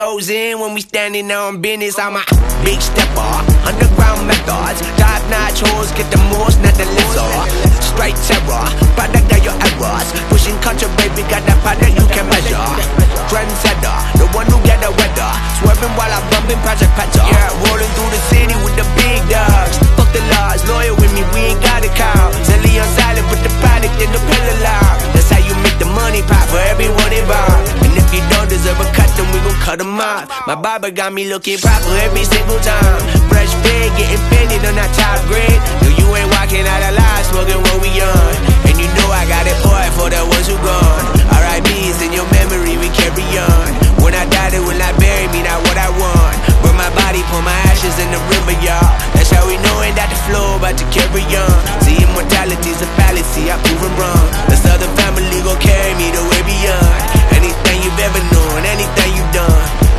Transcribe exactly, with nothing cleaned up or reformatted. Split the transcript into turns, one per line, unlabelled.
Goes in when we standing on business. I'm a big stepper, underground methods, top notch hoes, get the most, not the lesser. Straight terror, product of your errors. Pushing culture, baby, got that product you can measure. Trendsetter, the one who get the weather. Swerving while I'm bumping Project Petter. Yeah, rolling through the city with the big dogs. Fuck the laws, loyal with me, we ain't got a cow. Zelly on silent, put the product in the pillar loud. That's how you make the money pop for everyone involved. And if you don't deserve a cut, then we gon' cut them off. My barber got me looking proper every single time. Fresh fade, getting fitted on that top grade. No, you ain't walking out alive, smoking what we on. And you know I got it, boy, for the ones who gone. R I P's in your memory, we carry on.